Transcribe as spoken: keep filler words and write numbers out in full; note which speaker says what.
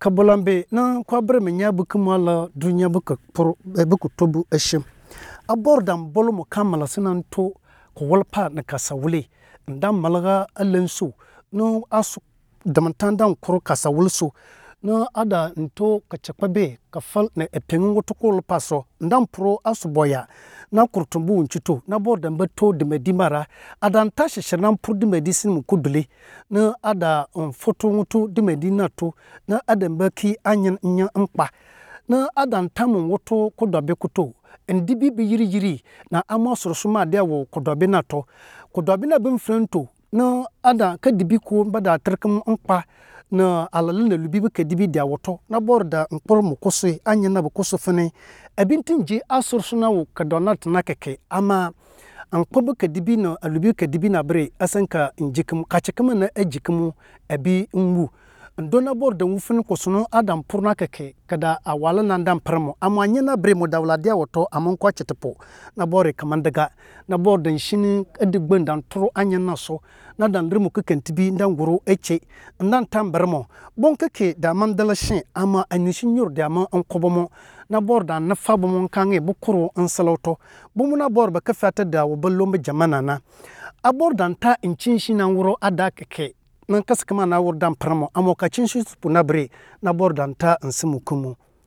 Speaker 1: kabolambe na kwabre menya bukumala dunya buka pro buku tobu ashim abordan bolomo kamala sinanto ko walpa na kasawule ndam malaga alensu no asu damantandan kuro kasawulsu na ada nto kachakpabe kafal na epengu wotokol paso ndam pro asuboya na kurtumbu unchito na bordan beto de medimara ada ntashi shirnan pro de medisin mu kudule na ada um, foto mutu de medina to na ada mbaki anyan nya mpa na ada ntamu woto kodobe kuto ndibi bi yiri yiri na amasorosuma de wo kodobe na to kodobe na bemfrento na ada kadibi ko bada terkam mpa na alalin da lubi baka dibi da wato na borda nkpor mu kusu anya na bukusu fene abintin ji asorsuna wo kadonat na keke ama nkpor baka dibi na alubi ka dibi na bre asanka injikum kacikum na ajikum abi nwu ndona borda wufin kusuno adam purna keke kada awala na ndam parmo ama anya na bre mu dawla dia wato amon kwa chitepo na bore kamandaga na borda shini adigban dan turu anya na so na dan rimu kakantibi ndan guru eche ndan tambarmo bon kake da mandala shin ama anishin yur da ma an kobomo na borda na fabomo kange bukuru an salauto bumu na borba kafata da waballo me jamana na abordan ta incin shi nan wuro ada kake nan kaskama na wurdan parmo amo kacin shi puna bre na bordan ta ansimu kumu